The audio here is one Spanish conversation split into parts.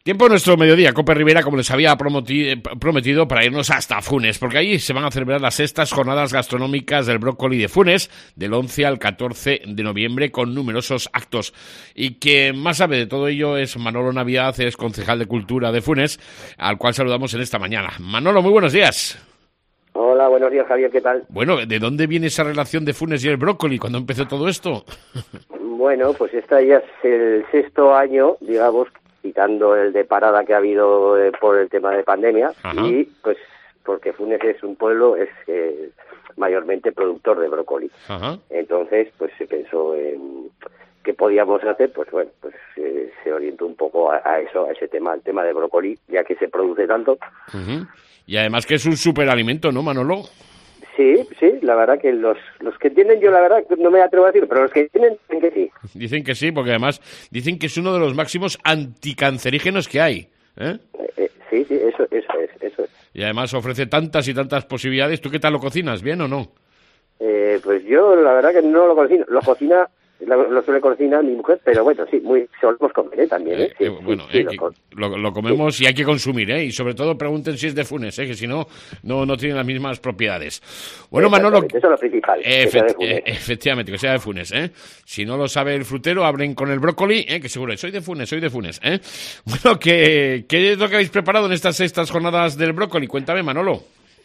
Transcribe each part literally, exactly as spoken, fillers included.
Tiempo en nuestro mediodía, Cope Rivera, como les había prometido, para irnos hasta Funes, porque allí se van a celebrar las sextas jornadas gastronómicas del brócoli de Funes, del once al catorce de noviembre, con numerosos actos. Y quien más sabe de todo ello es Manolo Navidad, es concejal de Cultura de Funes, al cual saludamos en esta mañana. Manolo, muy buenos días. Hola, buenos días, Javier, ¿qué tal? Bueno, ¿de dónde viene esa relación de Funes y el brócoli? ¿Cuándo empezó todo esto? Bueno, pues esta ya es el sexto año, digamos, quitando el de parada que ha habido eh, por el tema de pandemia. Ajá. Y pues porque Funes es un pueblo, es eh, mayormente productor de brócoli. Ajá. Entonces, pues se pensó en qué podíamos hacer, pues bueno, pues eh, se orientó un poco a, a eso, a ese tema, al tema de brócoli, ya que se produce tanto. Uh-huh. Y además que es un superalimento, ¿no, Manolo? Sí, sí, la verdad que los los que tienen, yo la verdad no me atrevo a decir, pero los que tienen dicen que sí. Dicen que sí, porque además dicen que es uno de los máximos anticancerígenos que hay. ¿eh? Eh, eh, sí, sí, eso, eso es, eso es. Y además ofrece tantas y tantas posibilidades. ¿Tú qué tal lo cocinas? ¿Bien o no? Eh, pues yo la verdad que no lo cocino. Lo cocina... Lo, lo suele cocinar mi mujer, pero bueno, sí, muy solemos comer ¿eh? también. ¿eh? Sí, eh, bueno, sí, eh, sí, lo, lo, lo comemos sí. Y hay que consumir, ¿eh? Y sobre todo pregunten si es de Funes, ¿eh? Que si no, no, no tienen las mismas propiedades. Bueno, Manolo... Eso es lo principal, eh, que sea de Funes. Eh, efectivamente, que sea de Funes, ¿eh? Si no lo sabe el frutero, hablen con el brócoli, ¿eh? Que seguro, soy de Funes, soy de Funes, ¿eh? Bueno, ¿qué, qué es lo que habéis preparado en estas sextas jornadas del brócoli? Cuéntame, Manolo.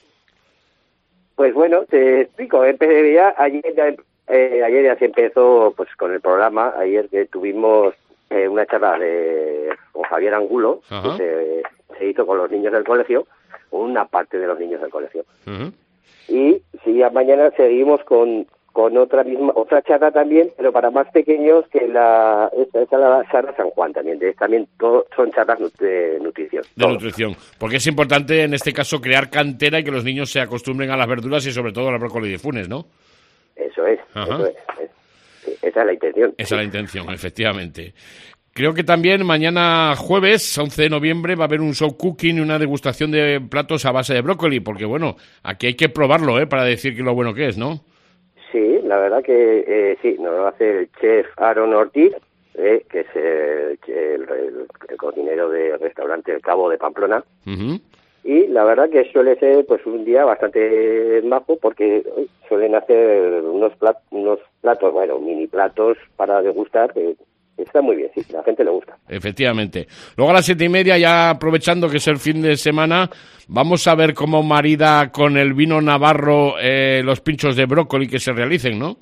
Pues bueno, te explico. Empecé ya ayer... Ya Eh, ayer ya se empezó pues con el programa, ayer que tuvimos eh, una charla de con Javier Angulo, que se, se hizo con los niños del colegio, una parte de los niños del colegio. Uh-huh. Y sí, mañana seguimos con con otra misma otra charla también, pero para más pequeños, que la esta es la charla San Juan también, de, también todo, son charlas de nutrición. De todo. Nutrición, porque es importante en este caso crear cantera y que los niños se acostumbren a las verduras y sobre todo al brócoli de Funes, ¿no? Eso es, Ajá. eso es, es sí, esa es la intención. Esa es la intención, efectivamente. Creo que también mañana jueves, once de noviembre, va a haber un show cooking y una degustación de platos a base de brócoli, porque bueno, aquí hay que probarlo, ¿eh? Para decir que lo bueno que es, ¿no? Sí, la verdad que eh, sí, nos lo hace el chef Aaron Ortiz, eh, que es el, el, el, el cocinero del restaurante El Cabo de Pamplona. Uh-huh. Y la verdad que suele ser pues un día bastante majo, porque suelen hacer unos platos, unos platos, bueno, mini platos para degustar, que está muy bien, sí, a la gente le gusta. Efectivamente. Luego a las siete y media, ya aprovechando que es el fin de semana, vamos a ver cómo marida con el vino navarro eh, los pinchos de brócoli que se realicen, ¿no?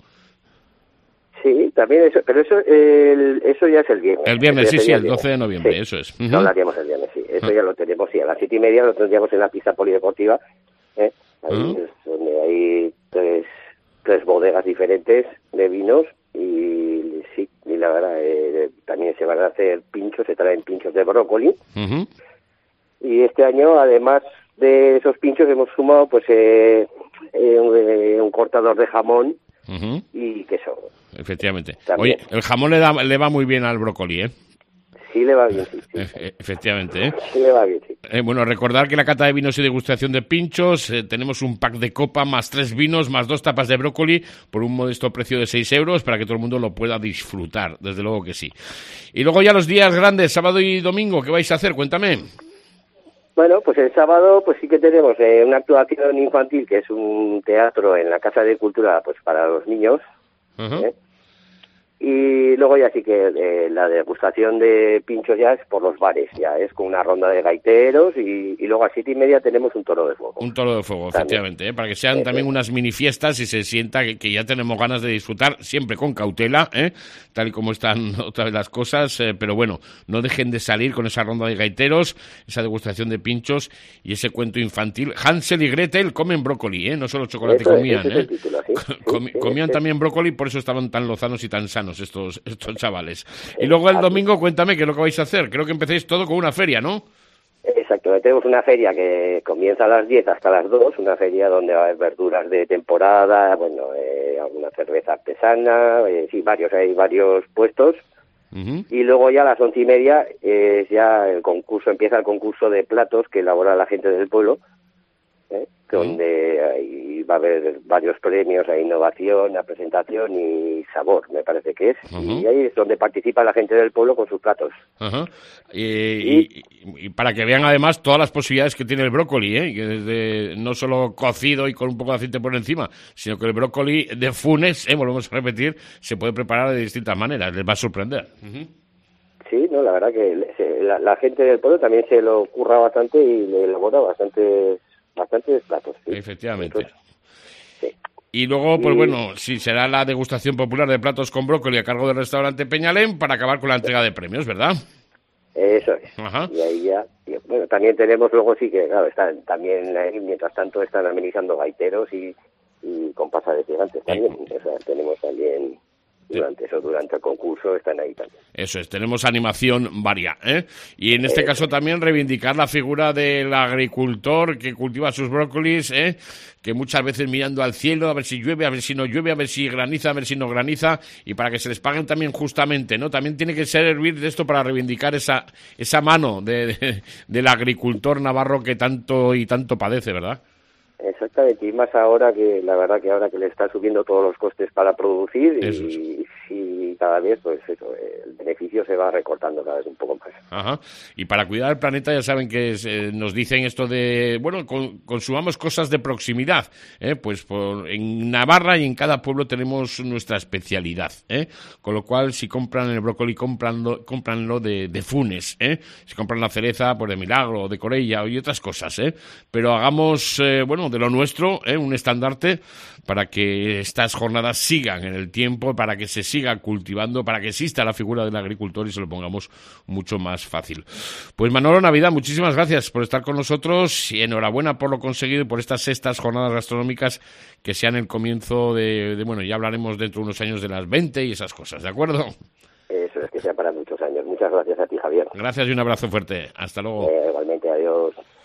Sí, también eso, pero eso el, eso ya es el viernes. El viernes, sí, sí, el doce de noviembre, sí, eso es. Uh-huh. No lo haríamos el viernes, sí, eso uh-huh. ya lo tenemos, sí, a las siete y media lo tendríamos en la pista polideportiva, ¿eh? Ahí uh-huh. es donde hay tres, tres bodegas diferentes de vinos y sí, y la verdad, eh, también se van a hacer pinchos, se traen pinchos de brócoli. Uh-huh. Y este año, además de esos pinchos, hemos sumado pues eh, eh, un, eh, un cortador de jamón uh-huh. y queso. Efectivamente. También. Oye, el jamón le, da, le va muy bien al brócoli, ¿eh? Sí, le va bien, sí. sí. E- efectivamente, ¿eh? Sí, le va bien, sí. Eh, bueno, recordar que la cata de vinos y degustación de pinchos, eh, tenemos un pack de copa más tres vinos, más dos tapas de brócoli, por un modesto precio de seis euros, para que todo el mundo lo pueda disfrutar, desde luego que sí. Y luego ya los días grandes, sábado y domingo, ¿qué vais a hacer? Cuéntame. Bueno, pues el sábado pues sí que tenemos eh, una actuación infantil, que es un teatro en la Casa de Cultura pues para los niños, uh-huh. ¿eh? Y luego ya sí que eh, la degustación de pinchos ya es por los bares, ya es con una ronda de gaiteros y, y luego a siete y media tenemos un toro de fuego. Un toro de fuego, también. Efectivamente, ¿eh? Para que sean eh, también eh. unas mini fiestas y se sienta que, que ya tenemos ganas de disfrutar, siempre con cautela, ¿eh? Tal y como están otra vez las cosas, eh, pero bueno, no dejen de salir con esa ronda de gaiteros, esa degustación de pinchos y ese cuento infantil. Hansel y Gretel comen brócoli, ¿eh? No solo chocolate Eso, comían, ¿eh? Título, ¿sí? Com- sí, sí, comían sí. también brócoli, por eso estaban tan lozanos y tan sanos estos, estos chavales. Y luego el domingo, cuéntame qué es lo que vais a hacer. Creo que empecéis todo con una feria, ¿no? Exacto, tenemos una feria que comienza a las diez hasta las dos, una feria donde va a haber verduras de temporada, bueno, eh, alguna cerveza artesana, eh, sí, varios, hay varios puestos. Uh-huh. Y luego ya a las once y media eh, ya el concurso, empieza el concurso de platos que elabora la gente del pueblo, ¿eh? Donde uh-huh. ahí va a haber varios premios a innovación, a presentación y sabor, me parece que es. Uh-huh. Y ahí es donde participa la gente del pueblo con sus platos. Uh-huh. y, y, y para que vean además todas las posibilidades que tiene el brócoli, ¿eh? Que desde, no solo cocido y con un poco de aceite por encima, sino que el brócoli de Funes, ¿eh? Volvemos a repetir, se puede preparar de distintas maneras, les va a sorprender. Uh-huh. Sí, no, la verdad que se, la, la gente del pueblo también se lo curra bastante y le elabora bastantes, bastantes platos. Sí. Efectivamente. Entonces, sí. Y luego, pues y... bueno, sí, será la degustación popular de platos con brócoli a cargo del restaurante Peñalén para acabar con la entrega de premios, ¿verdad? Eso es. Ajá. Y ahí ya, y, bueno, también tenemos luego sí que, claro, están también, eh, mientras tanto están amenizando gaiteros y, y comparsas de gigantes también. Eh. O sea, tenemos también... Durante eso, durante el concurso, están ahí también. Eso es, tenemos animación varia, ¿eh? Y en este eh, caso también reivindicar la figura del agricultor que cultiva sus brócolis, ¿eh? Que muchas veces mirando al cielo, a ver si llueve, a ver si no llueve, a ver si graniza, a ver si no graniza, y para que se les paguen también justamente, ¿no? También tiene que servir de esto para reivindicar esa esa mano de, de, del agricultor navarro que tanto y tanto padece, ¿verdad? Exactamente, y más ahora que la verdad que ahora que le están subiendo todos los costes para producir y, y cada vez pues eso, el beneficio se va recortando cada vez un poco más. Ajá. Y para cuidar el planeta ya saben que es, eh, nos dicen esto de, bueno, con, consumamos cosas de proximidad, ¿eh? Pues por, en Navarra y en cada pueblo tenemos nuestra especialidad, ¿eh? Con lo cual si compran el brócoli, compranlo, compranlo de, de Funes, ¿eh? Si compran la cereza, pues de Milagro, de Corella y otras cosas, ¿eh? Pero hagamos, eh, bueno, de lo nuestro, ¿eh? Un estandarte para que estas jornadas sigan en el tiempo, para que se siga cultivando, para que exista la figura del agricultor y se lo pongamos mucho más fácil. Pues Manolo Navidad, muchísimas gracias por estar con nosotros y enhorabuena por lo conseguido y por estas sextas jornadas gastronómicas que sean el comienzo de, de, bueno, ya hablaremos dentro de unos años de las veinte y esas cosas, ¿de acuerdo? Eso es, que sea para muchos años. Muchas gracias a ti, Javier. Gracias y un abrazo fuerte. Hasta luego. Eh, igualmente, adiós.